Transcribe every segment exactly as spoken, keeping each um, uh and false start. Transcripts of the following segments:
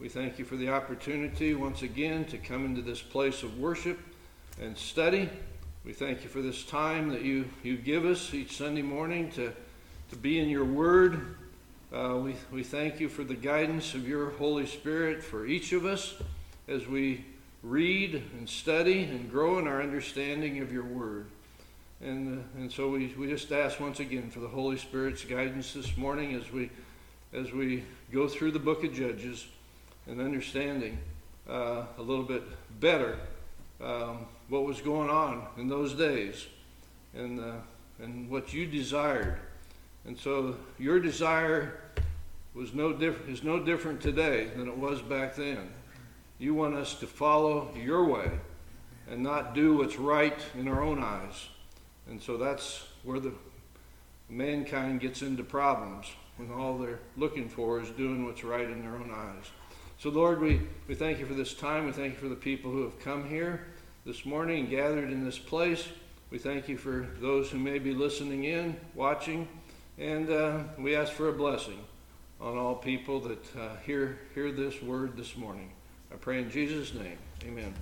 We thank you for the opportunity once again to come into this place of worship and study. We thank you for this time that you, you give us each Sunday morning to, to be in your word. Uh, we, we thank you for the guidance of your Holy Spirit for each of us as we read and study and grow in our understanding of your word. And uh, and so we, we just ask once again for the Holy Spirit's guidance this morning as we as we go through the book of Judges and understanding uh, a little bit better um, what was going on in those days and uh, and what you desired. And so your desire was no different is no different today than it was back then. You want us to follow your way and not do what's right in our own eyes. And so that's where the mankind gets into problems, when all they're looking for is doing what's right in their own eyes. So Lord, we, we thank you for this time. We thank you for the people who have come here this morning and gathered in this place. We thank you for those who may be listening in, watching, and uh, we ask for a blessing on all people that uh, hear, hear this word this morning. I pray in Jesus' name, amen.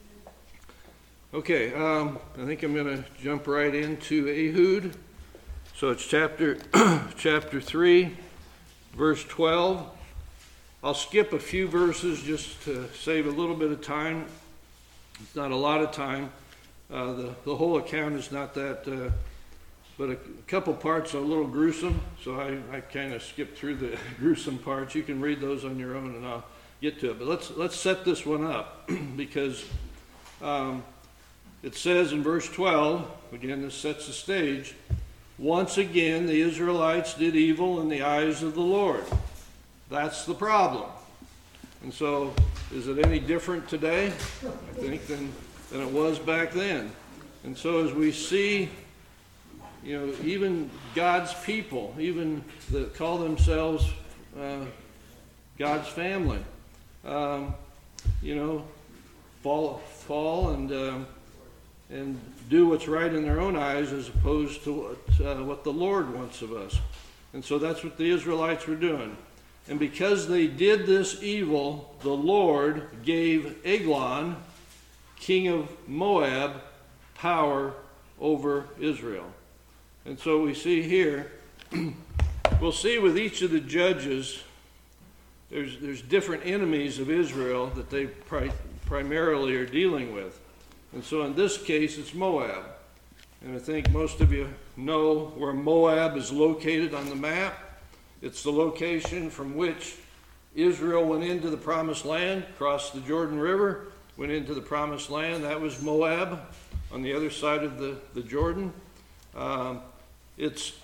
Okay, um, I think I'm going to jump right into Ehud. So it's chapter chapter three, verse twelve. I'll skip a few verses just to save a little bit of time. It's not a lot of time. Uh, the, the whole account is not that, uh, but a, a couple parts are a little gruesome, so I, I kind of skipped through the gruesome parts. You can read those on your own and I'll get to it. But let's, let's set this one up because... Um, It says in verse twelve, again this sets the stage, once again the Israelites did evil in the eyes of the Lord. That's the problem. And so, is it any different today, I think, than, than it was back then? And so as we see, you know, even God's people, even that call themselves uh, God's family, um, you know, fall, fall and... Um, and do what's right in their own eyes as opposed to what, uh, what the Lord wants of us. And so that's what the Israelites were doing. And because they did this evil, the Lord gave Eglon, king of Moab, power over Israel. And so we see here, we'll see with each of the judges, there's, there's different enemies of Israel that they pri- primarily are dealing with. And so in this case, it's Moab. And I think most of you know where Moab is located on the map. It's the location from which Israel went into the Promised Land, crossed the Jordan River, went into the Promised Land. That was Moab on the other side of the, the Jordan. Um, it's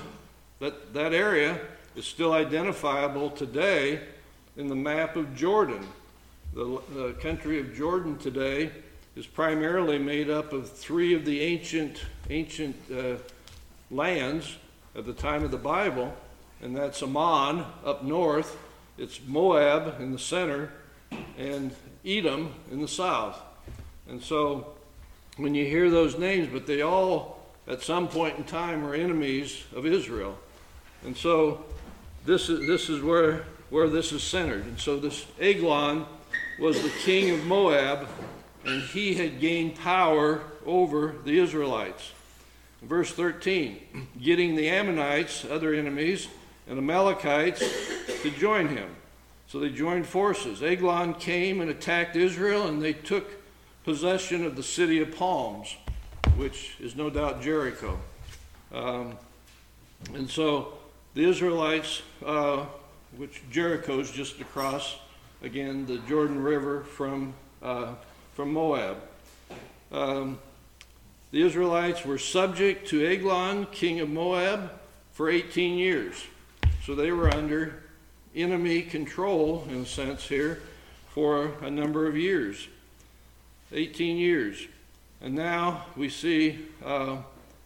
that, that area is still identifiable today in the map of Jordan. The, the country of Jordan today is primarily made up of three of the ancient ancient uh, lands at the time of the Bible, and that's Ammon up north, it's Moab in the center, and Edom in the south. And so when you hear those names, but they all at some point in time were enemies of Israel. And so this is this is where where this is centered. And so this Eglon was the king of Moab, and he had gained power over the Israelites. Verse thirteen, getting the Ammonites, other enemies, and Amalekites to join him. So they joined forces. Eglon came and attacked Israel, and they took possession of the city of palms, which is no doubt Jericho. Um, and so the Israelites, uh, which Jericho is just across, again, the Jordan River from uh, from Moab. Um, the Israelites were subject to Eglon, king of Moab, for eighteen years. So they were under enemy control, in a sense here, for a number of years. eighteen years. And now we see uh,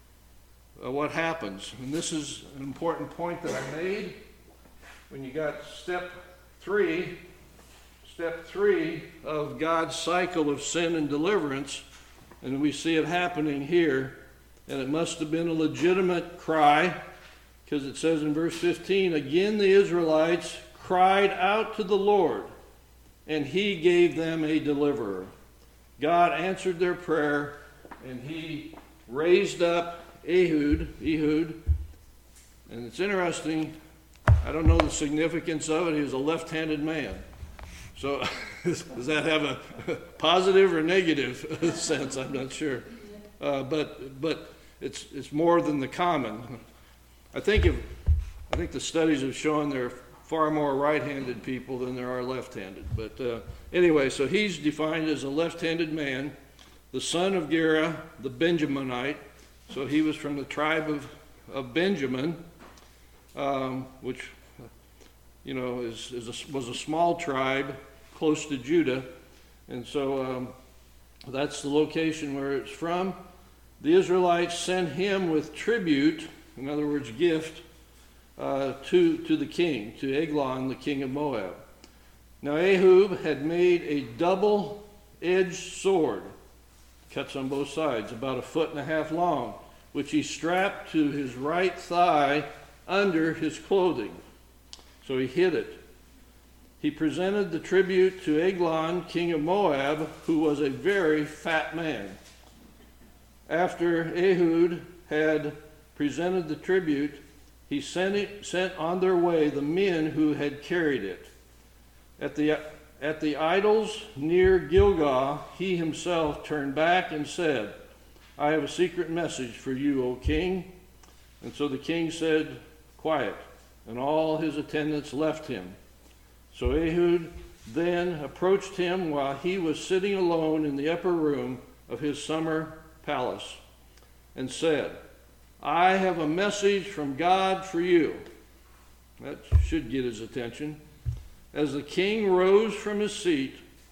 uh, what happens. And this is an important point that I made. When you got step three, Step three of God's cycle of sin and deliverance, and we see it happening here, and it must have been a legitimate cry, because it says in verse fifteen, again the Israelites cried out to the Lord, and he gave them a deliverer. God answered their prayer, and he raised up Ehud, Ehud, and it's interesting, I don't know the significance of it, he was a left-handed man. So does that have a positive or negative sense? I'm not sure. Uh, but but it's it's more than the common. I think if I think the studies have shown there are far more right-handed people than there are left-handed. But uh, anyway, so he's defined as a left-handed man, the son of Gera, the Benjaminite. So he was from the tribe of, of Benjamin, um, which, you know, is, is a, was a small tribe close to Judah. And so um, that's the location where it's from. The Israelites sent him with tribute, in other words, gift, uh, to, to the king, to Eglon, the king of Moab. Now Ehud had made a double-edged sword, cuts on both sides, about a foot and a half long, which he strapped to his right thigh under his clothing. So he hid it. He presented the tribute to Eglon, king of Moab, who was a very fat man. After Ehud had presented the tribute, he sent, it, sent on their way the men who had carried it. At the, at the idols near Gilgal, he himself turned back and said, I have a secret message for you, O king. And so the king said, quiet, and all his attendants left him. So Ehud then approached him while he was sitting alone in the upper room of his summer palace and said, I have a message from God for you. That should get his attention. As the king rose from his seat,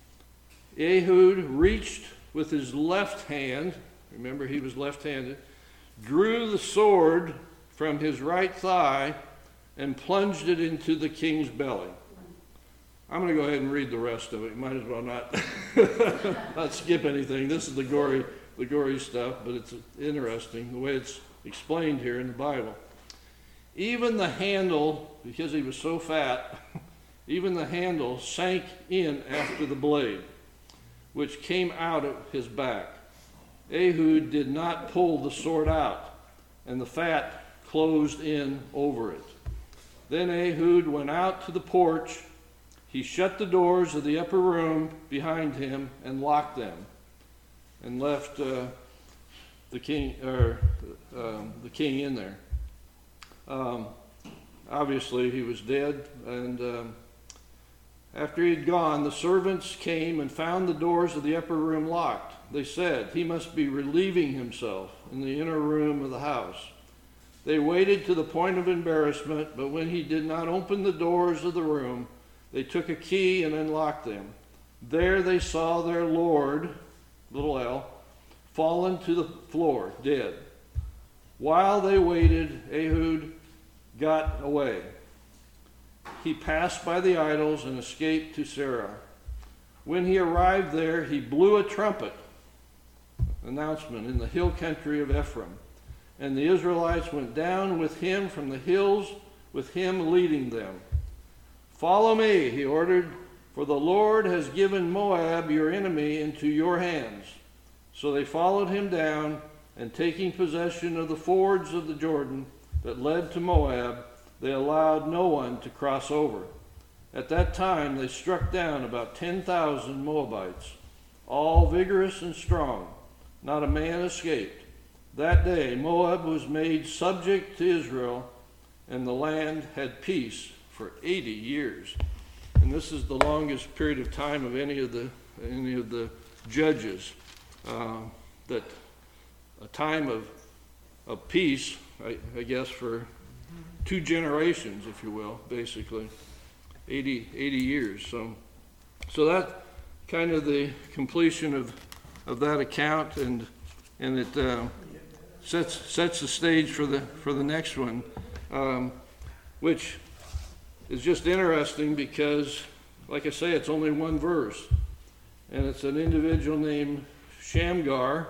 Ehud reached with his left hand, remember he was left-handed, drew the sword from his right thigh and plunged it into the king's belly. I'm going to go ahead and read the rest of it. You might as well not, not skip anything. This is the gory, the gory stuff, but it's interesting the way it's explained here in the Bible. Even the handle, because he was so fat, even the handle sank in after the blade, which came out of his back. Ehud did not pull the sword out, and the fat closed in over it. Then Ehud went out to the porch. He shut the doors of the upper room behind him and locked them, and left uh, the king, or um, the king in there. Um, obviously, he was dead, and um, after he had gone, the servants came and found the doors of the upper room locked. They said, he must be relieving himself in the inner room of the house. They waited to the point of embarrassment, but when he did not open the doors of the room, they took a key and unlocked them. There they saw their Lord, little l, fallen to the floor, dead. While they waited, Ehud got away. He passed by the idols and escaped to Seirah. When he arrived there, he blew a trumpet announcement in the hill country of Ephraim, and the Israelites went down with him from the hills, with him leading them. Follow me, he ordered, for the Lord has given Moab, your enemy, into your hands. So they followed him down, and taking possession of the fords of the Jordan that led to Moab, they allowed no one to cross over. At that time they struck down about ten thousand Moabites, all vigorous and strong. Not a man escaped. That day Moab was made subject to Israel, and the land had peace for eighty years. And this is the longest period of time of any of the any of the judges. Uh, that a time of of peace, I, I guess, for two generations, if you will, basically, eighty, eighty years. So, so that kind of the completion of of that account, and and it uh, sets sets the stage for the for the next one, um, which is just interesting because, like I say, it's only one verse, and it's an individual named Shamgar.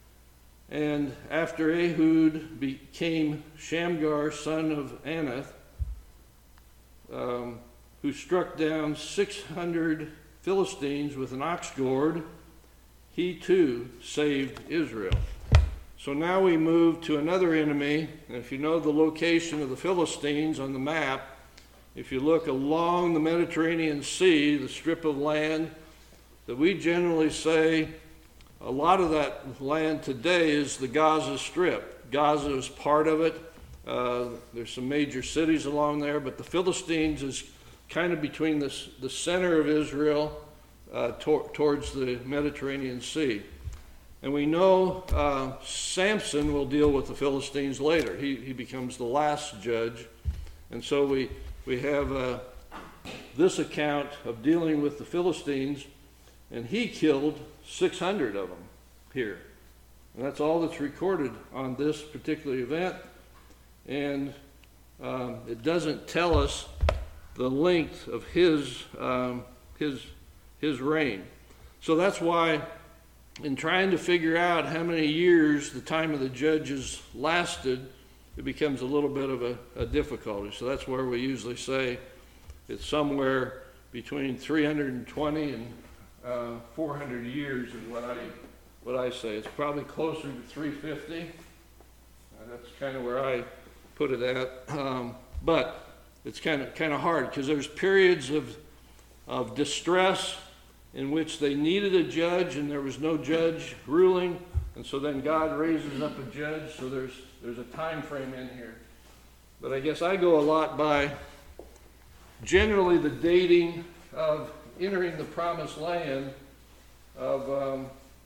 And after Ehud became Shamgar, son of Anath, um, who struck down six hundred Philistines with an ox gourd, he too saved Israel. So now we move to another enemy. And if you know the location of the Philistines on the map, if you look along the Mediterranean Sea, the strip of land that we generally say, a lot of that land today is the Gaza Strip. Gaza is part of it. Uh, there's some major cities along there, but the Philistines is kind of between the, the center of Israel uh, to, towards the Mediterranean Sea. And we know uh, Samson will deal with the Philistines later. He, he becomes the last judge. And so we, we have uh, this account of dealing with the Philistines, and he killed six hundred of them here. And that's all that's recorded on this particular event. And um, it doesn't tell us the length of his, um, his, his reign. So that's why in trying to figure out how many years the time of the judges lasted, it becomes a little bit of a, a difficulty. So that's where we usually say it's somewhere between three hundred twenty and uh, four hundred years is what I, what I say. It's probably closer to three fifty. Uh, that's kind of where I put it at. Um, but it's kind of kind of hard because there's periods of of distress in which they needed a judge and there was no judge ruling, and so then God raises up a judge. So there's there's a time frame in here. But I guess I go a lot by generally the dating of entering the promised land of um,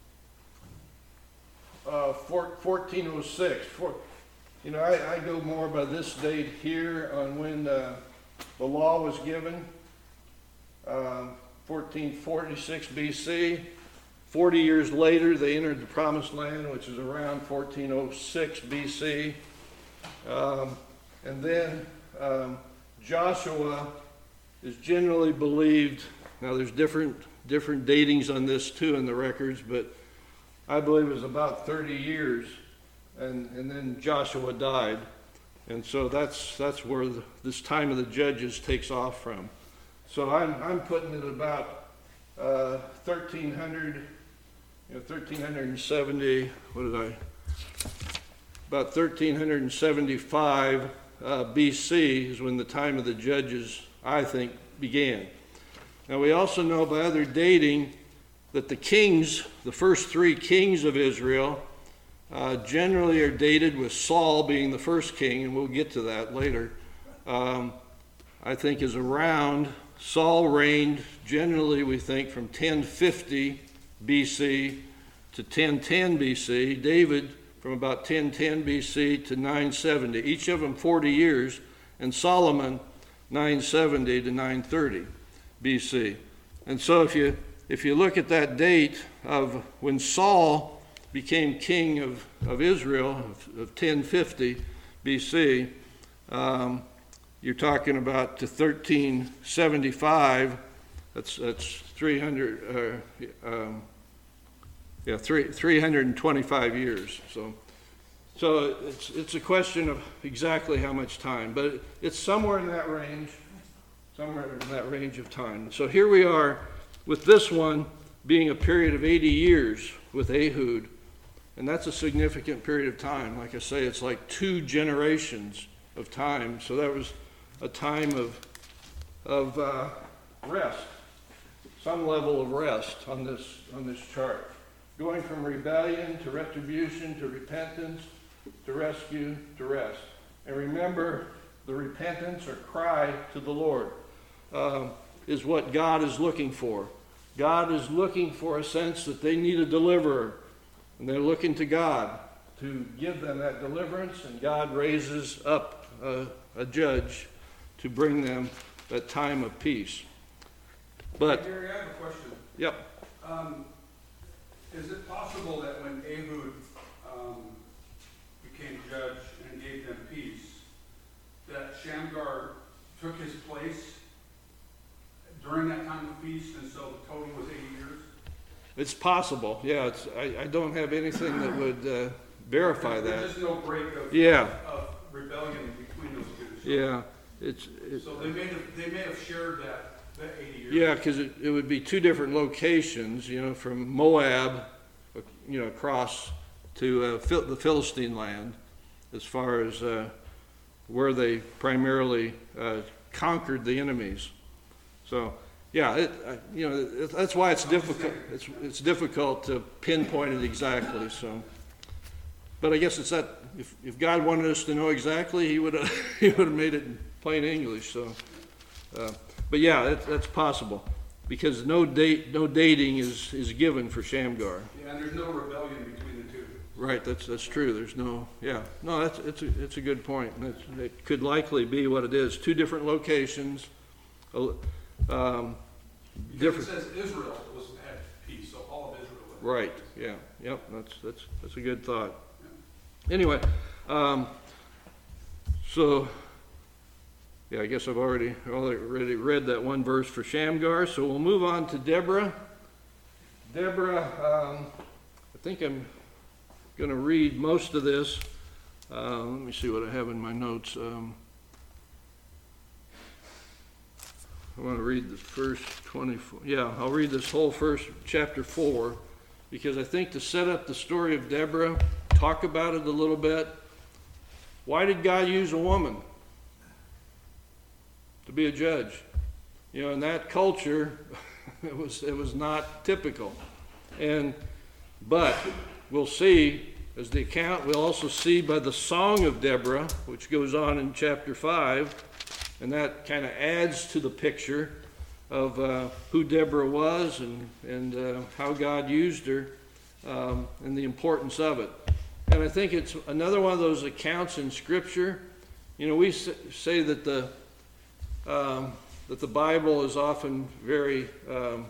uh, fourteen oh six. For, you know, I, I go more by this date here on when uh, the law was given, uh, fourteen forty-six B C. Forty years later, they entered the promised land, which is around fourteen oh six B C. Um, and then um, Joshua is generally believed. Now, there's different different datings on this too in the records, but I believe it was about thirty years, and and then Joshua died, and so that's that's where the, this time of the judges takes off from. So I'm I'm putting it about uh, thirteen hundred, you know, thirteen seventy. What did I? About thirteen seventy-five uh, B C is when the time of the judges, I think, began. Now we also know by other dating that the kings, the first three kings of Israel, uh, generally are dated with Saul being the first king, and we'll get to that later. Um, I think is around, Saul reigned generally, we think, from ten fifty B C to ten ten B C. David from about ten ten B C to nine seventy. Each of them forty years, and Solomon nine seventy to nine thirty B C. And so if you if you look at that date of when Saul became king of, of Israel of, of ten fifty B C, um, you're talking about to thirteen seventy-five. That's that's three hundred. Uh, um, yeah, three three hundred twenty-five years. So, so it's it's a question of exactly how much time, but it's somewhere in that range. Somewhere in that range of time. So here we are with this one being a period of eighty years with Ehud, and that's a significant period of time. Like I say, it's like two generations of time. So that was a time of of uh, rest, some level of rest on this on this chart, going from rebellion to retribution to repentance to rescue to rest. And remember, the repentance or cry to the Lord Uh, is what God is looking for. God is looking for a sense that they need a deliverer, and they're looking to God to give them that deliverance, and God raises up a, a judge to bring them that time of peace. But hey, Gary, I have a question. Yep. Um, is it possible that when Ehud um, became judge and gave them peace, that Shamgar took his place during that time of peace, and so the total was eighty years? It's possible. Yeah, it's, I, I don't have anything that would uh, verify There's that. just no break of, Yeah. of rebellion between those two. So, Yeah, it's, it's so they may have they may have shared that the eighty years? Yeah, because it, it would be two different locations, you know, from Moab, uh, you know, across to uh, Phil- the Philistine land, as far as uh, where they primarily uh, conquered the enemies. So, yeah, it, uh, you know, it, that's why it's difficult. It's it's difficult to pinpoint it exactly. So, but I guess it's that if if God wanted us to know exactly, He would have He would have made it in plain English. So, uh, but yeah, it, that's possible because no date, no dating is is given for Shamgar. Yeah, and there's no rebellion between the two. Right, that's that's true. There's no, yeah, no, that's it's a it's a good point. That's, it could likely be what it is. Two different locations, uh, um, Because different. it says Israel was had peace, so all of Israel was. Right. Yeah. Yep. That's that's that's a good thought. Anyway, um, so yeah, I guess I've already already read that one verse for Shamgar. So we'll move on to Deborah. Deborah, um, I think I'm going to read most of this. Uh, let me see what I have in my notes. Um, I want to read the first twenty-four. Yeah, I'll read this whole first chapter four because I think to set up the story of Deborah, talk about it a little bit. Why did God use a woman to be a judge? You know, in that culture, it was it was not typical. And but we'll see as the account, we'll also see by the Song of Deborah, which goes on in chapter five, and that kind of adds to the picture of uh, who Deborah was and, and uh, how God used her um, and the importance of it. And I think it's another one of those accounts in Scripture. You know, we say that the um, that the Bible is often very um,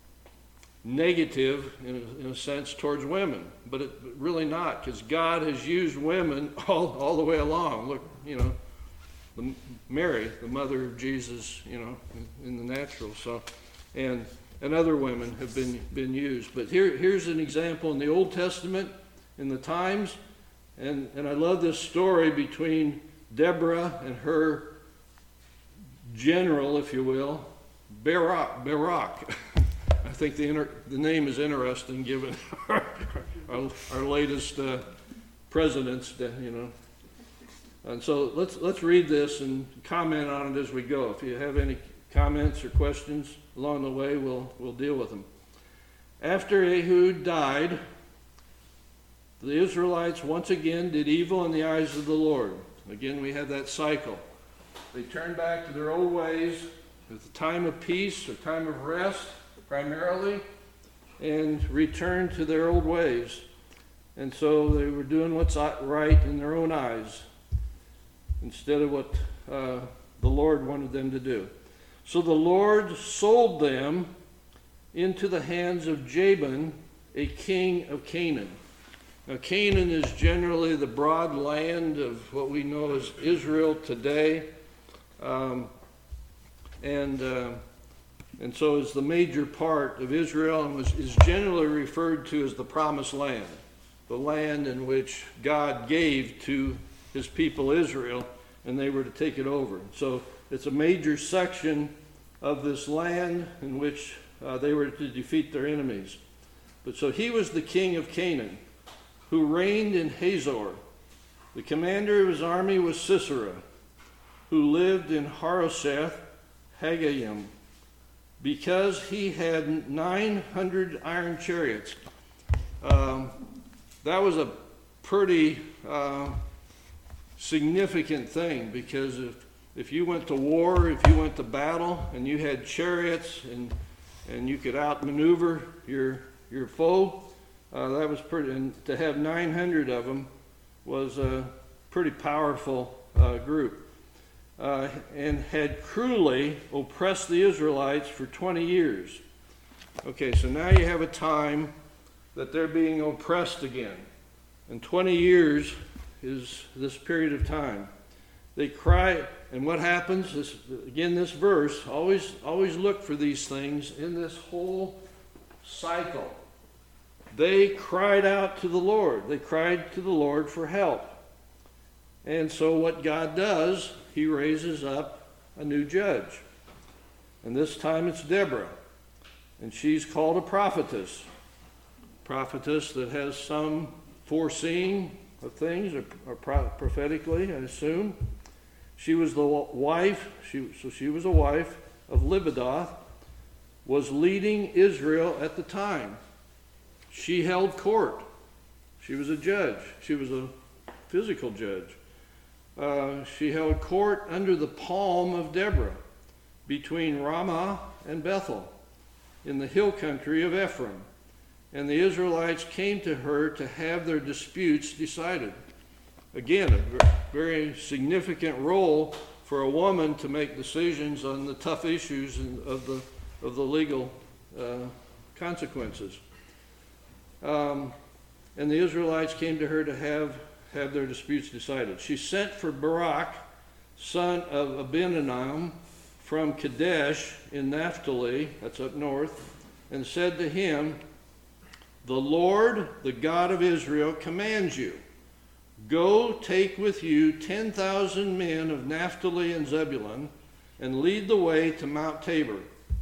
negative in a, in a sense towards women, but it really not, because God has used women all, all the way along. Look, you know, the, Mary, the mother of Jesus, you know, in, in the natural. So, and and other women have been been used. But here here's an example in the Old Testament, in the times, and and I love this story between Deborah and her general, if you will, Barak. Barak. I think the inter, the name is interesting, given our, our, our latest uh, presidents, you know. And so let's let's read this and comment on it as we go. If you have any comments or questions along the way, we'll we'll deal with them. After Ehud died, the Israelites once again did evil in the eyes of the Lord. Again, we have that cycle. They turned back to their old ways at the time of peace or time of rest, primarily, and returned to their old ways. And so they were doing what's right in their own eyes instead of what uh, the Lord wanted them to do. So the Lord sold them into the hands of Jabin, a king of Canaan. Now, Canaan is generally the broad land of what we know as Israel today. Um, and uh, and so it's the major part of Israel, and was, is generally referred to as the Promised Land, the land in which God gave to his people Israel, and they were to take it over. So it's a major section of this land in which uh, they were to defeat their enemies. But so he was the king of Canaan, who reigned in Hazor. The commander of his army was Sisera, who lived in Harosheth Haggayim, because he had nine hundred iron chariots. Um, that was a pretty uh, significant thing, because if, if you went to war, if you went to battle, and you had chariots, and and you could outmaneuver your your foe, uh, that was pretty. And to have nine hundred of them was a pretty powerful uh, group. Uh, and had cruelly oppressed the Israelites for twenty years. Okay, so now you have a time that they're being oppressed again. And twenty years is this period of time. They cry, and what happens is, again, this verse, always, always look for these things in this whole cycle. They cried out to the Lord. They cried to the Lord for help. And so what God does, he raises up a new judge. And this time it's Deborah. And she's called a prophetess. Prophetess that has some foreseeing of things, or, or pro- prophetically, I assume. She was the wife, she, so she was a wife of Libidoth, was leading Israel at the time. She held court. She was a judge. She was a physical judge. Uh, she held court under the palm of Deborah, between Ramah and Bethel, in the hill country of Ephraim. And the Israelites came to her to have their disputes decided. Again, a very significant role for a woman to make decisions on the tough issues of the of the legal uh, consequences. Um, and the Israelites came to her to have, have their disputes decided. She sent for Barak, son of Abinadab, from Kadesh in Naphtali, that's up north, and said to him, "The Lord, the God of Israel, commands you, go take with you ten thousand men of Naphtali and Zebulun, and lead the way to Mount Tabor.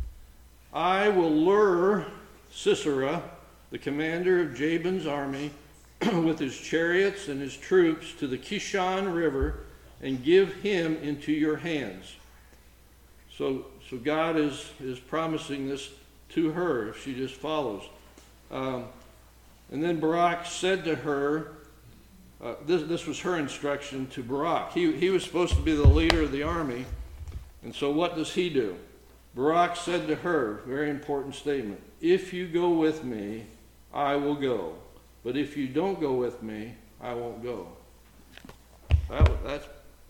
I will lure Sisera, the commander of Jabin's army, with his chariots and his troops to the Kishon River, and give him into your hands." So, so God is, is promising this to her if she just follows. Um, and then Barak said to her, uh, this, this was her instruction to Barak. He, he was supposed to be the leader of the army. And so what does he do? Barak said to her, very important statement, "If you go with me, I will go. But if you don't go with me, I won't go." That, that's,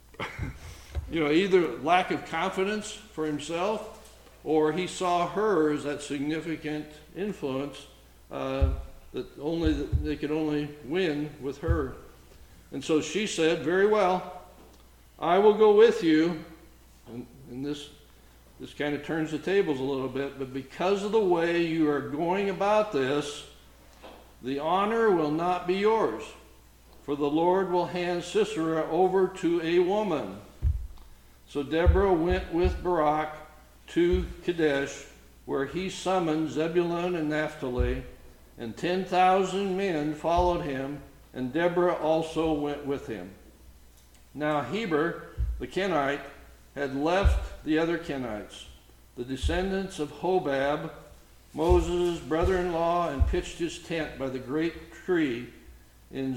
you know, either lack of confidence for himself, or he saw her as that significant influence uh, that only that they could only win with her. And so she said, "Very well, I will go with you." And, and this this kind of turns the tables a little bit, but because of the way you are going about this, the honor will not be yours, for the Lord will hand Sisera over to a woman. So Deborah went with Barak to Kadesh, where he summoned Zebulun and Naphtali, and ten thousand men followed him, and Deborah also went with him. Now Heber, the Kenite, had left the other Kenites, the descendants of Hobab, Moses' brother-in-law, and pitched his tent by the great tree in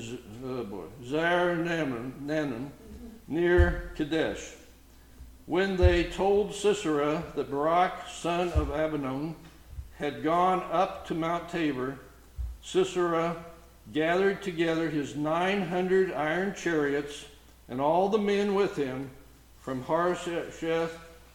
Zaar-Nanim, near Kadesh. When they told Sisera that Barak, son of Abinoam, had gone up to Mount Tabor, Sisera gathered together his nine hundred iron chariots and all the men with him from Harosheth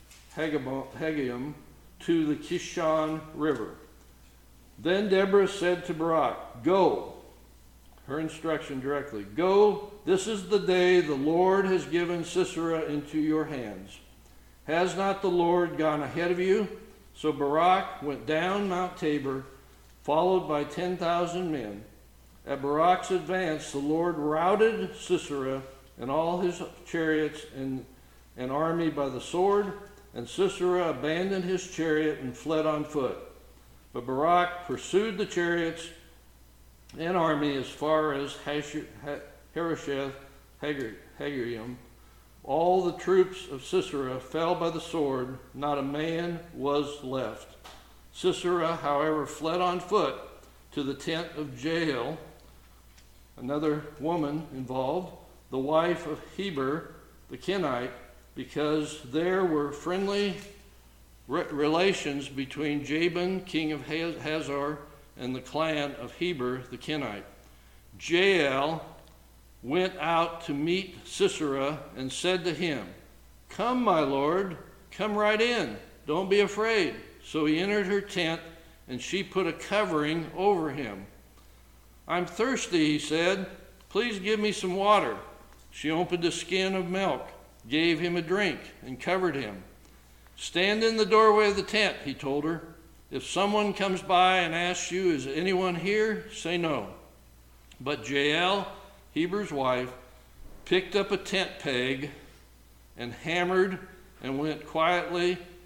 Hagoyim to the Kishon River. Then Deborah said to Barak, "Go," her instruction directly, "go, this is the day the Lord has given Sisera into your hands. Has not the Lord gone ahead of you?" So Barak went down Mount Tabor, followed by ten thousand men. At Barak's advance, the Lord routed Sisera and all his chariots and an army by the sword, and Sisera abandoned his chariot and fled on foot. But Barak pursued the chariots and army as far as Harosheth Hagoyim. All the troops of Sisera fell by the sword, not a man was left. Sisera, however, fled on foot to the tent of Jael, another woman involved, the wife of Heber the Kenite, because there were friendly re- relations between Jabin, king of Hazor, and the clan of Heber the Kenite. Jael went out to meet Sisera and said to him, "Come, my lord, come right in. Don't be afraid." So he entered her tent, and she put a covering over him. "I'm thirsty," he said. "Please give me some water." She opened a skin of milk, gave him a drink, and covered him. "Stand in the doorway of the tent," he told her. "If someone comes by and asks you, 'Is anyone here?' say no." But Jael, Heber's wife, picked up a tent peg and hammered and went quietly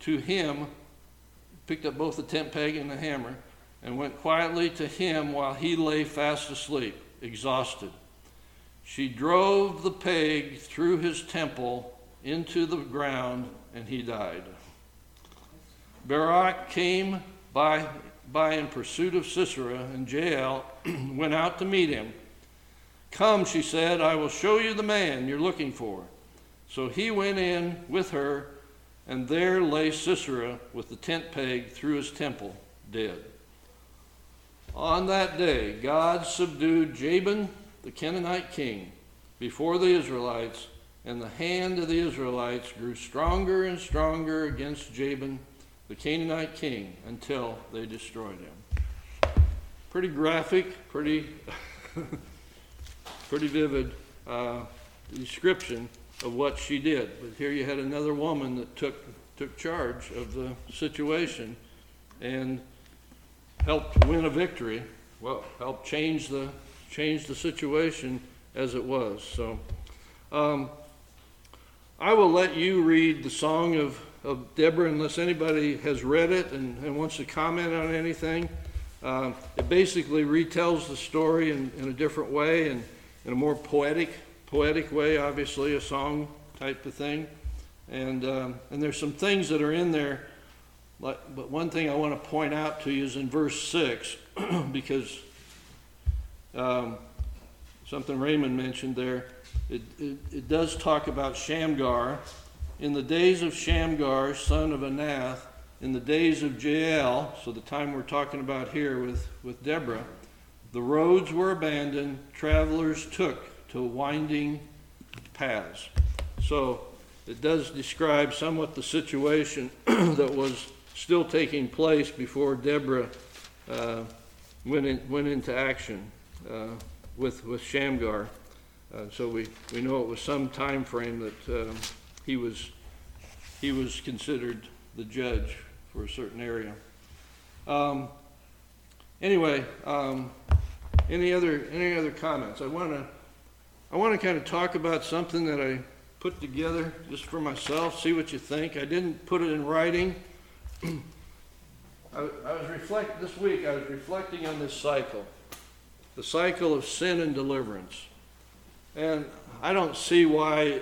to him, picked up both the tent peg and the hammer, and went quietly to him while he lay fast asleep, exhausted. She drove the peg through his temple into the ground, and he died. Barak came by, by in pursuit of Sisera, and Jael went out to meet him. "Come," she said, "I will show you the man you're looking for." So he went in with her, and there lay Sisera with the tent peg through his temple, dead. On that day, God subdued Jabin, the Canaanite king, before the Israelites, and the hand of the Israelites grew stronger and stronger against Jabin, the Canaanite king, until they destroyed him. Pretty graphic, pretty, pretty vivid uh, description of what she did. But here you had another woman that took took charge of the situation and helped win a victory. Well, helped change the change the situation as it was. So um, I will let you read the Song of, of Deborah unless anybody has read it and, and wants to comment on anything. Um, it basically retells the story in, in a different way and in a more poetic poetic way, obviously, a song type of thing. And um, and there's some things that are in there, like, but one thing I want to point out to you is in verse six, because um, something Raymond mentioned there, it, it, it does talk about Shamgar. In the days of Shamgar, son of Anath, in the days of Jael, so the time we're talking about here with, with Deborah, the roads were abandoned, travelers took to winding paths. So it does describe somewhat the situation that was still taking place before Deborah uh, went, in, went into action uh, with, with Shamgar. Uh, so we, we know it was some time frame that um, he was he was considered the judge for a certain area. Um, anyway, um, any other any other comments? I want to I want to kind of talk about something that I put together just for myself. See what you think. I didn't put it in writing. I, I was reflect this week. I was reflecting on this cycle, the cycle of sin and deliverance. And I don't see why,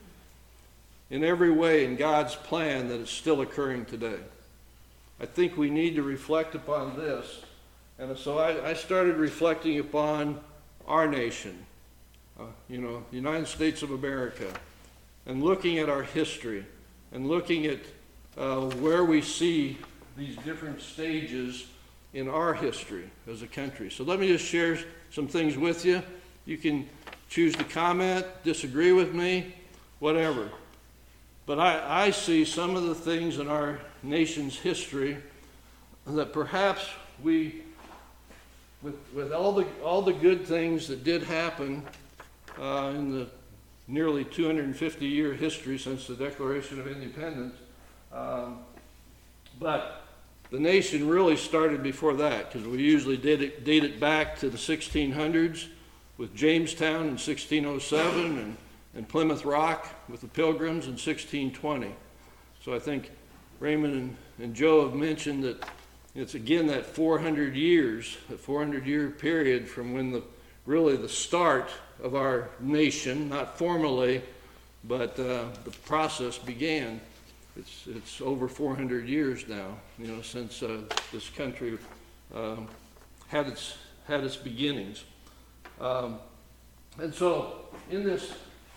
in every way in God's plan, that it's still occurring today. I think we need to reflect upon this. And so I, I started reflecting upon our nation, uh, you know, the United States of America, and looking at our history, and looking at uh, where we see these different stages in our history as a country. So let me just share some things with you. You can choose to comment, disagree with me, whatever. But I, I see some of the things in our nation's history that perhaps we, with, with all the all the good things that did happen uh, in the nearly two hundred fifty year history since the Declaration of Independence, um, but the nation really started before that, because we usually did it, date it back to the sixteen hundreds with Jamestown in sixteen oh seven and, and Plymouth Rock with the Pilgrims in sixteen twenty. So I think Raymond and, and Joe have mentioned that it's again that four hundred years, a four hundred year period from when the really the start of our nation, not formally, but uh, the process began. It's it's over four hundred years now, you know, since uh, this country um, had its had its beginnings. Um, and so in this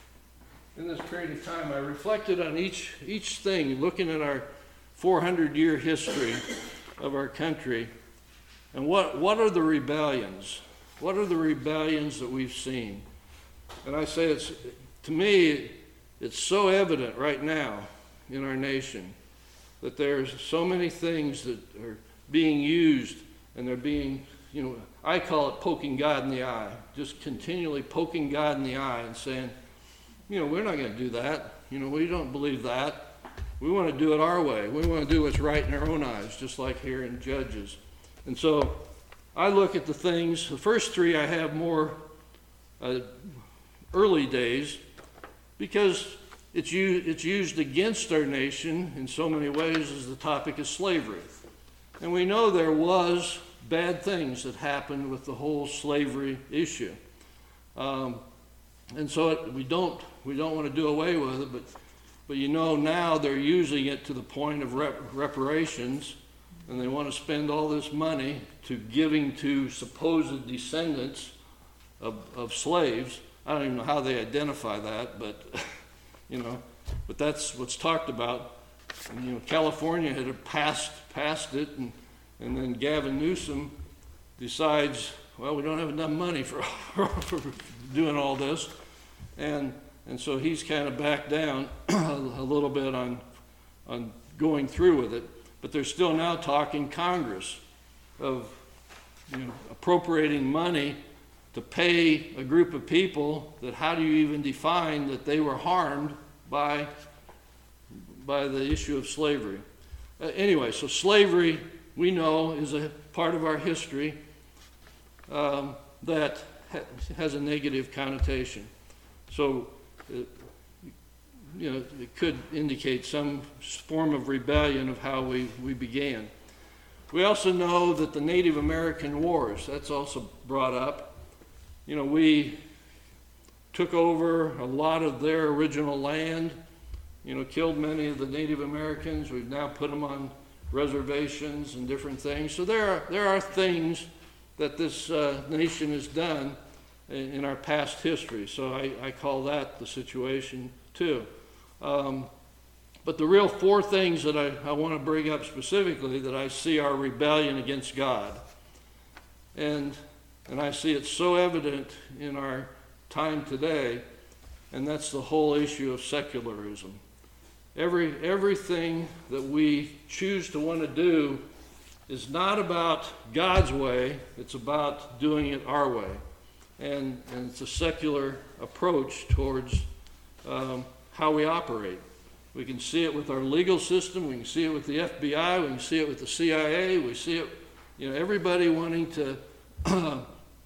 in this period of time, I reflected on each each thing, looking at our four hundred year history of our country, and what what are the rebellions? What are the rebellions that we've seen? And I say it's, to me, it's so evident right now in our nation that there's so many things that are being used, and they're being, you know, I call it poking God in the eye, just continually poking God in the eye and saying, you know, we're not going to do that. You know, we don't believe that. We want to do it our way. We want to do what's right in our own eyes, just like here in Judges. And so I look at the things, the first three I have more uh, early days, because it's used, it's used against our nation in so many ways as the topic is slavery. And we know there was bad things that happened with the whole slavery issue. Um, and so it, we don't we don't want to do away with it, but but you know now they're using it to the point of rep- reparations, and they want to spend all this money to giving to supposed descendants of, of slaves. I don't even know how they identify that, but you know, but that's what's talked about. And, you know, California had passed passed it, and and then Gavin Newsom decides, well, we don't have enough money for for doing all this, and and so he's kind of backed down a little bit on on going through with it. But they're still now talking Congress of, you know, appropriating money to pay a group of people that, how do you even define that they were harmed by by the issue of slavery? Uh, anyway, so slavery, we know, is a part of our history um, that ha- has a negative connotation. So, it, you know, it could indicate some form of rebellion of how we, we began. We also know that the Native American Wars, that's also brought up. You know, we took over a lot of their original land, you know, killed many of the Native Americans. We've now put them on reservations and different things. So there are, there are things that this uh, nation has done in, in our past history. So I, I call that the situation too. Um, but the real four things that I, I want to bring up specifically that I see are rebellion against God. And, and I see it so evident in our time today, and that's the whole issue of secularism. Every, everything that we choose to want to do is not about God's way, it's about doing it our way. And, and it's a secular approach towards um, how we operate. We can see it with our legal system, we can see it with the F B I, we can see it with the C I A, we see it, you know, everybody wanting to, to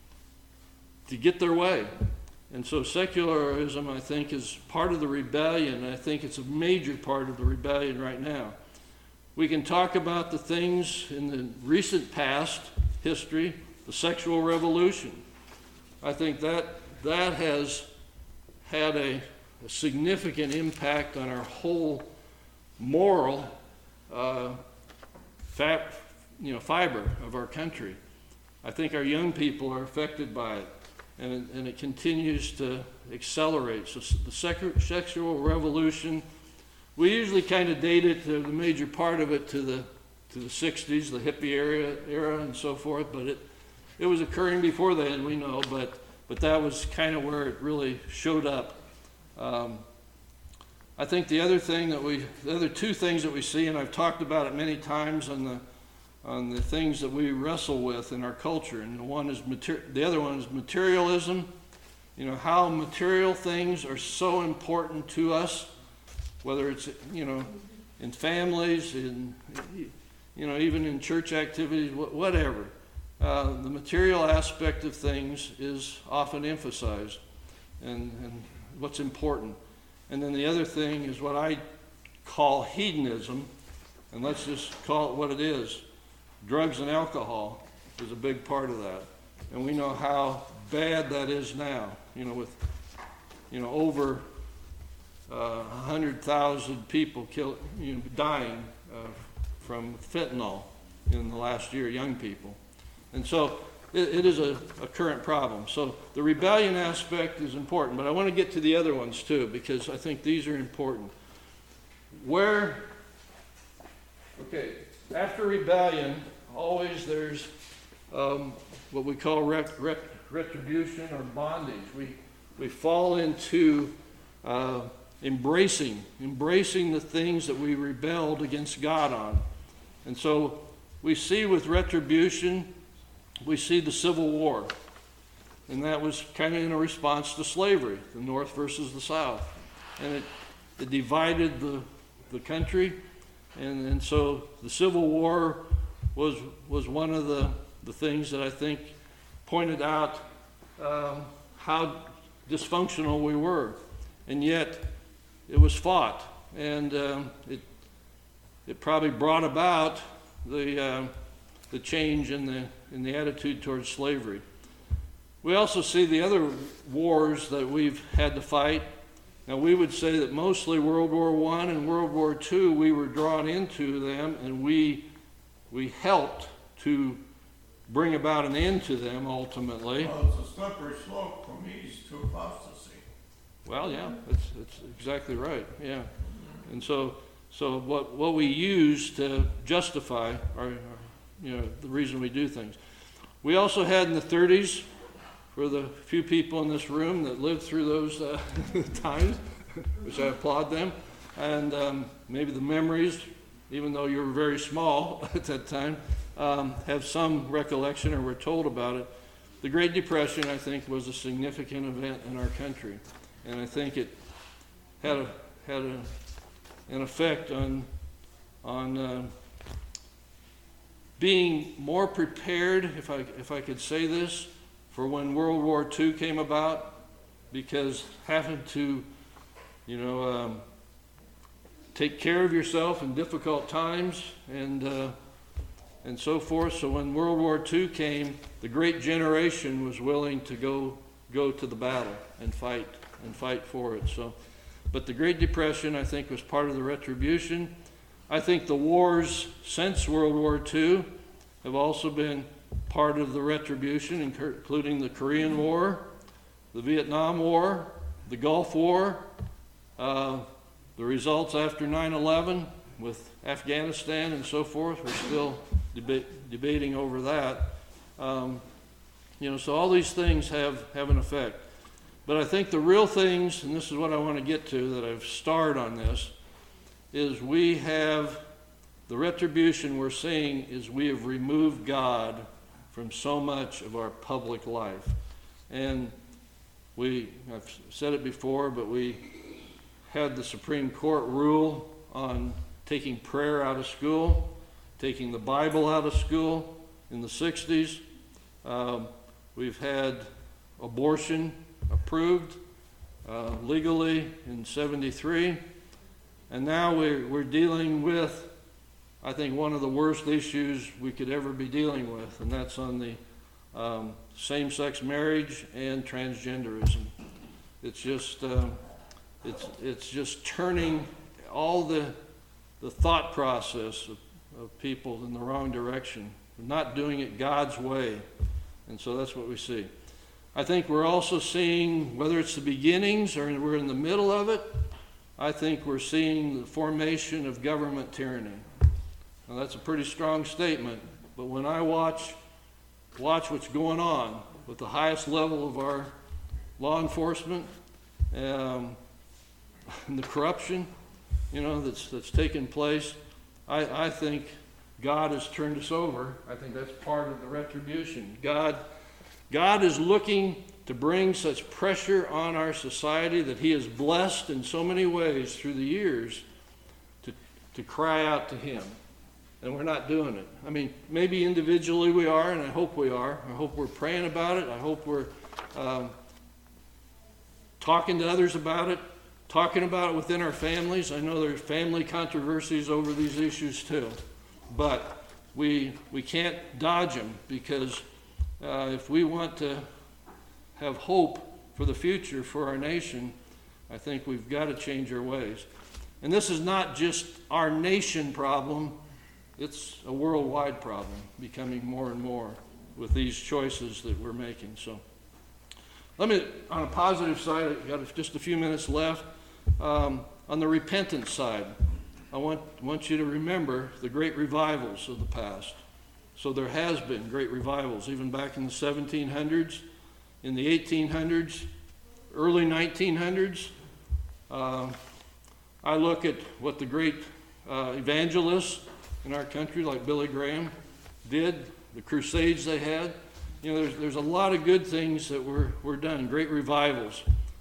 get their way. And so secularism, I think, is part of the rebellion. I think it's a major part of the rebellion right now. We can talk about the things in the recent past history, the sexual revolution. I think that that has had a, a significant impact on our whole moral uh, fat, you know, fiber of our country. I think our young people are affected by it. And it, and it continues to accelerate. So the sec- sexual revolution, we usually kind of date it to the major part of it to the to the sixties, the hippie era, era and so forth. But it it was occurring before then, we know. But but that was kind of where it really showed up. Um, I think the other thing that we, the other two things that we see, and I've talked about it many times on the on the things that we wrestle with in our culture, and the one is mater- the other one is materialism. You know, how material things are so important to us, whether it's, you know, in families, in, you know, even in church activities, whatever. Uh, the material aspect of things is often emphasized, and, and what's important. And then the other thing is what I call hedonism, and let's just call it what it is. Drugs and alcohol is a big part of that. And we know how bad that is now, you know, with, you know, over uh, one hundred thousand people kill, you know, dying uh, from fentanyl in the last year, young people. And so it, it is a, a current problem. So the rebellion aspect is important, but I want to get to the other ones too, because I think these are important. Where, okay, after rebellion, always there's um, what we call ret- ret- retribution or bondage. We we fall into uh, embracing, embracing the things that we rebelled against God on. And so we see with retribution, we see the Civil War. And that was kind of in a response to slavery, the North versus the South. And it, it divided the, the country. And, and so the Civil War was was one of the, the things that I think pointed out um, how dysfunctional we were. And yet, it was fought, and um, it it probably brought about the uh, the change in the in the attitude towards slavery. We also see the other wars that we've had to fight. Now, we would say that mostly World War One and World War Two, we were drawn into them, and we we helped to bring about an end to them ultimately. Well, it's a slippery slope from east to apostasy. Well, yeah, that's, that's exactly right, yeah. And so, so what, what we use to justify our, our, you know, the reason we do things. We also had in the thirties, for the few people in this room that lived through those uh, times, which I applaud them, and um, maybe the memories, even though you were very small at that time, um, have some recollection or were told about it. The Great Depression, I think, was a significant event in our country, and I think it had a had a, an effect on on uh, being more prepared, if I if I could say this, for when World War Two came about, because having to, you know, um, take care of yourself in difficult times and uh, and so forth. So when World War Two came, the great generation was willing to go go to the battle and fight and fight for it. So, but the Great Depression, I think, was part of the retribution. I think the wars since World War Two have also been part of the retribution, including the Korean War, the Vietnam War, the Gulf War, uh, the results after nine eleven with Afghanistan and so forth. We're still deba- debating over that. Um, you know, so all these things have, have an effect. But I think the real things, and this is what I want to get to, that I've starred on this, is we have, the retribution we're seeing is we have removed God from so much of our public life. And we, I've said it before, but we had the Supreme Court rule on taking prayer out of school, taking the Bible out of school in the sixties. Um, we've had abortion approved uh, legally in seventy-three. And now we're, we're dealing with, I think, one of the worst issues we could ever be dealing with, and that's on the um, same-sex marriage and transgenderism. It's just, uh, it's it's just turning all the the thought process of, of people in the wrong direction. We're not doing it God's way, and so that's what we see. I think we're also seeing, whether it's the beginnings or we're in the middle of it, I think we're seeing the formation of government tyranny. Now, that's a pretty strong statement, but when I watch watch what's going on with the highest level of our law enforcement, um, and the corruption, you know, that's that's taken place, I, I think God has turned us over. I think that's part of the retribution. God, God is looking to bring such pressure on our society that He has blessed in so many ways through the years to, to cry out to Him. And we're not doing it. I mean, maybe individually we are, and I hope we are. I hope we're praying about it. I hope we're um, talking to others about it, talking about it within our families. I know there's family controversies over these issues too. But we we can't dodge them, because uh, if we want to have hope for the future for our nation, I think we've got to change our ways. And this is not just our nation problem. It's a worldwide problem, becoming more and more with these choices that we're making. So let me, on a positive side, I've got just a few minutes left. Um, on the repentance side, I want, want you to remember the great revivals of the past. So there has been great revivals, even back in the seventeen hundreds, in the eighteen hundreds, early nineteen hundreds. Uh, I look at what the great uh, evangelists in our country, like Billy Graham, did, the crusades they had. You know, there's, there's a lot of good things that were, were done, great revivals.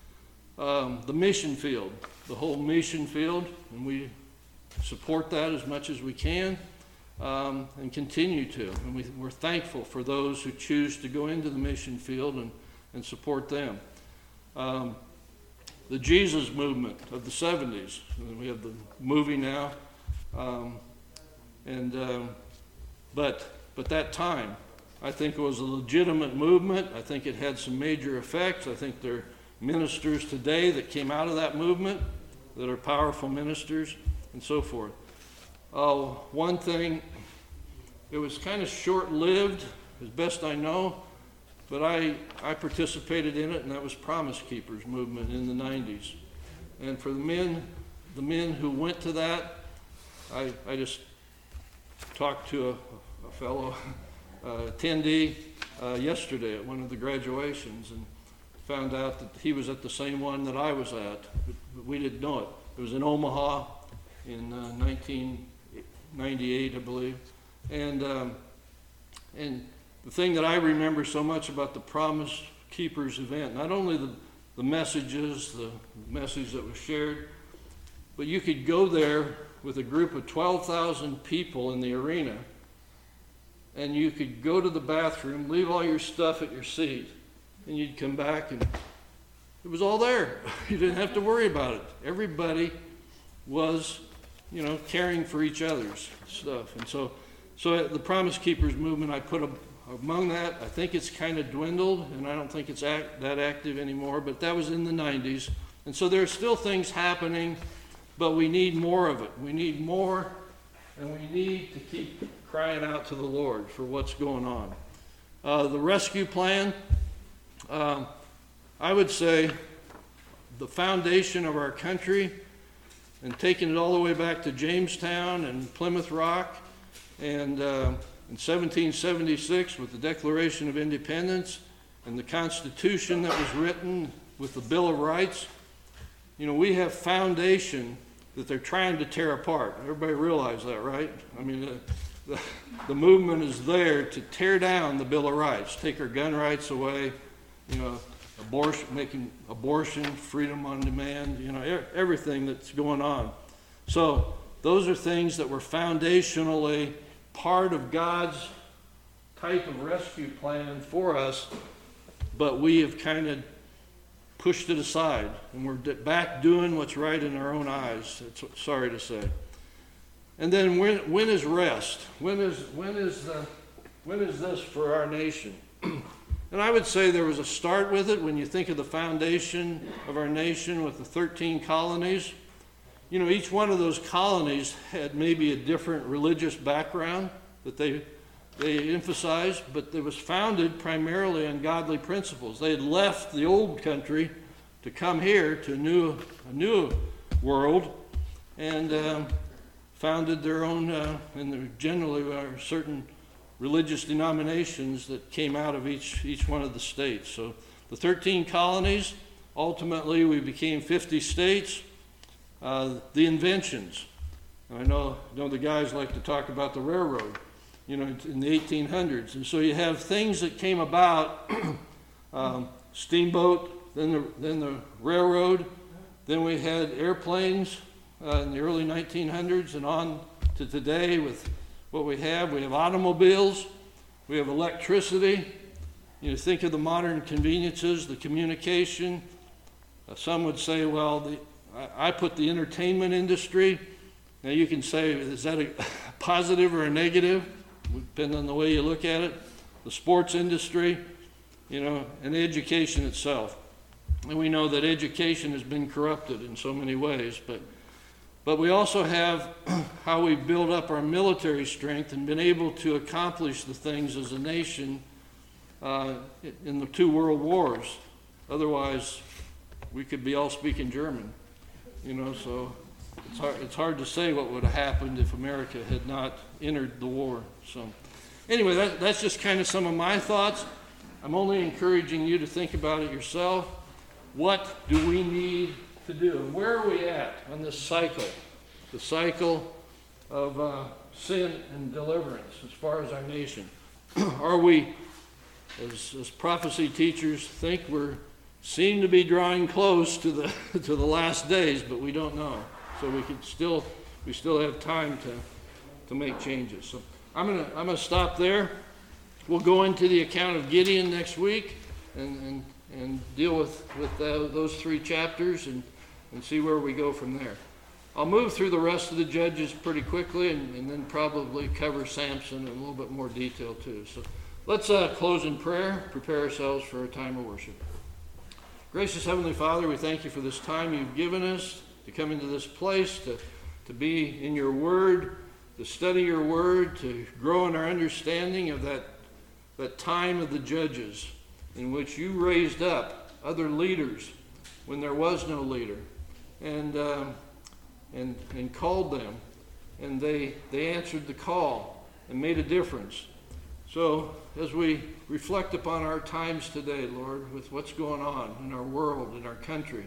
Um, the mission field, the whole mission field, and we support that as much as we can, um, and continue to. And we, we're thankful for those who choose to go into the mission field and, and support them. Um, the Jesus movement of the seventies. And we have the movie now. Um, and um, but but that time, I think it was a legitimate movement. I think it had some major effects. I think there are ministers today that came out of that movement that are powerful ministers and so forth. Uh, one thing, it was kind of short-lived, as best I know, but I, I participated in it, and that was Promise Keepers movement in the nineties. And for the men, the men who went to that, I, I just talked to a, a fellow uh, attendee uh, yesterday at one of the graduations, and found out that he was at the same one that I was at, but, but we didn't know it. It was in Omaha in uh, nineteen ninety-eight, I believe. And um, and the thing that I remember so much about the Promise Keepers event, not only the, the messages, the message that was shared, but you could go there with a group of twelve thousand people in the arena, and you could go to the bathroom, leave all your stuff at your seat, and you'd come back and it was all there. You didn't have to worry about it. Everybody was, you know, caring for each other's stuff. And so, so at the Promise Keepers movement, I put a, among that, I think it's kind of dwindled, and I don't think it's act, that active anymore, but that was in the nineties. And so there are still things happening, but we need more of it. We need more, and we need to keep crying out to the Lord for what's going on. Uh, the rescue plan, um, I would say the foundation of our country, and taking it all the way back to Jamestown and Plymouth Rock, and uh, in seventeen seventy-six with the Declaration of Independence and the Constitution that was written with the Bill of Rights. You know, we have foundation that they're trying to tear apart. Everybody realize that, right? I mean, the, the, the movement is there to tear down the Bill of Rights, take our gun rights away, you know, abortion, making abortion, freedom on demand, you know, er, everything that's going on. So those are things that were foundationally part of God's type of rescue plan for us, but we have kind of pushed it aside, and we're back doing what's right in our own eyes. It's sorry to say. And then when when is rest? When is when is the when is this for our nation? And I would say there was a start with it when you think of the foundation of our nation with the thirteen colonies. You know, each one of those colonies had maybe a different religious background that they they emphasized, but it was founded primarily on godly principles. They had left the old country to come here to a new a new world, and um, founded their own, uh, and there generally are certain religious denominations that came out of each each one of the states. So the thirteen colonies, ultimately we became fifty states. Uh, the inventions. I know, know the guys like to talk about the railroad, you know, in the eighteen hundreds. And so you have things that came about, um, steamboat, then the, then the railroad, then we had airplanes uh, in the early nineteen hundreds and on to today with what we have. We have automobiles, we have electricity. You know, think of the modern conveniences, the communication. Uh, some would say, well, the, I, I put the entertainment industry. Now you can say, is that a positive or a negative? Depending on the way you look at it. The sports industry, you know, and education itself. And we know that education has been corrupted in so many ways, but But we also have how we build up our military strength and been able to accomplish the things as a nation uh, in the two world wars. Otherwise, we could be all speaking German, you know, so it's hard, it's hard to say what would have happened if America had not entered the war. So anyway, that, that's just kind of some of my thoughts. I'm only encouraging you to think about it yourself. What do we need to do? And where are we at on this cycle, the cycle of uh, sin and deliverance as far as our nation? Are we, as, as prophecy teachers, think we're seem to be drawing close to the to the last days, but we don't know. So we could still we still have time to to make changes. So I'm gonna I'm gonna stop there. We'll go into the account of Gideon next week, and and and deal with, with uh, those three chapters and, and see where we go from there. I'll move through the rest of the Judges pretty quickly and, and then probably cover Samson in a little bit more detail too. So let's uh, close in prayer, prepare ourselves for a time of worship. Gracious Heavenly Father, we thank you for this time you've given us to come into this place, to, to be in your word, to study your word, to grow in our understanding of that, that time of the Judges in which you raised up other leaders when there was no leader, and um, and and called them, and they they answered the call and made a difference. So as we reflect upon our times today, Lord, with what's going on in our world, in our country,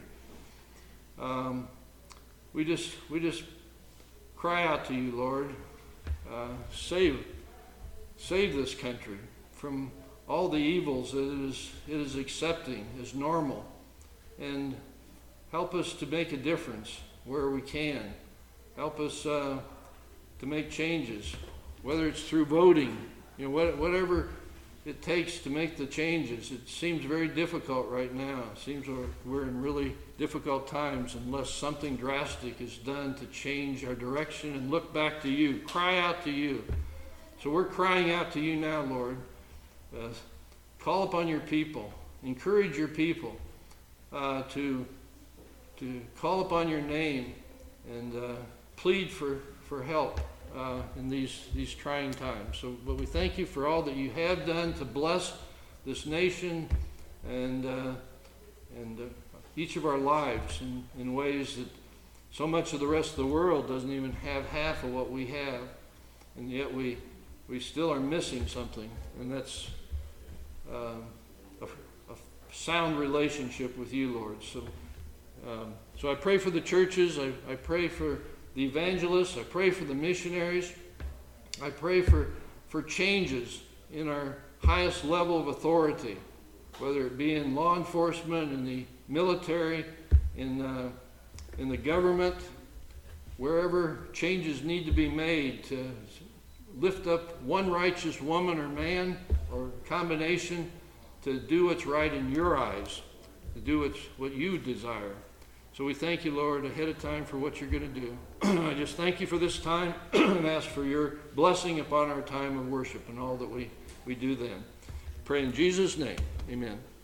um, we just we just cry out to you, Lord, uh, save save this country from all the evils that it is, it is accepting as normal, and help us to make a difference where we can. Help us uh, to make changes, whether it's through voting, you know, what, whatever it takes to make the changes. It seems very difficult right now. It seems we're, we're in really difficult times unless something drastic is done to change our direction and look back to you, cry out to you. So we're crying out to you now, Lord. Uh, call upon your people, encourage your people uh, to to call upon your name and uh, plead for for help uh, in these these trying times. So, but we thank you for all that you have done to bless this nation and uh, and uh, each of our lives in, in ways that so much of the rest of the world doesn't even have half of what we have, and yet we we still are missing something, and that's Um, a, a sound relationship with you, Lord. So um, so I pray for the churches, I, I pray for the evangelists, I pray for the missionaries, I pray for, for changes in our highest level of authority, whether it be in law enforcement, in the military, in, uh, in the government, wherever changes need to be made to lift up one righteous woman or man, or combination, to do what's right in your eyes, to do what's, what you desire. So we thank you, Lord, ahead of time for what you're going to do. I just thank you for this time and ask for your blessing upon our time of worship and all that we, we do then. Pray in Jesus' name. Amen.